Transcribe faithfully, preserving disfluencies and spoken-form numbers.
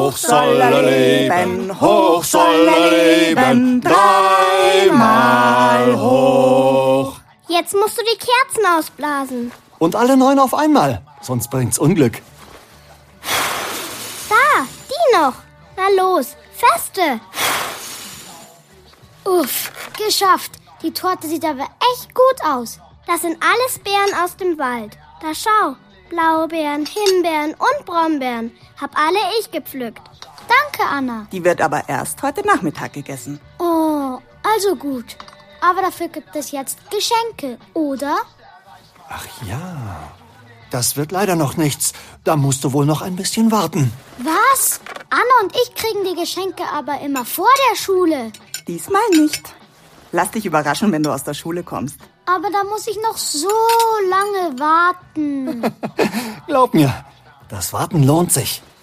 hoch soll er leben, hoch soll er leben, dreimal hoch. Jetzt musst du die Kerzen ausblasen. Und alle neun auf einmal, sonst bringt's Unglück. Da, die noch. Na los, feste. Uff, geschafft. Die Torte sieht aber echt gut aus. Das sind alles Beeren aus dem Wald. Da schau, Blaubeeren, Himbeeren und Brombeeren. Hab alle ich gepflückt. Danke, Anna. Die wird aber erst heute Nachmittag gegessen. Oh, also gut. Aber dafür gibt es jetzt Geschenke, oder? Ach ja, das wird leider noch nichts. Da musst du wohl noch ein bisschen warten. Was? Anna und ich kriegen die Geschenke aber immer vor der Schule. Diesmal nicht. Lass dich überraschen, wenn du aus der Schule kommst. Aber da muss ich noch so lange warten. Glaub mir, das Warten lohnt sich.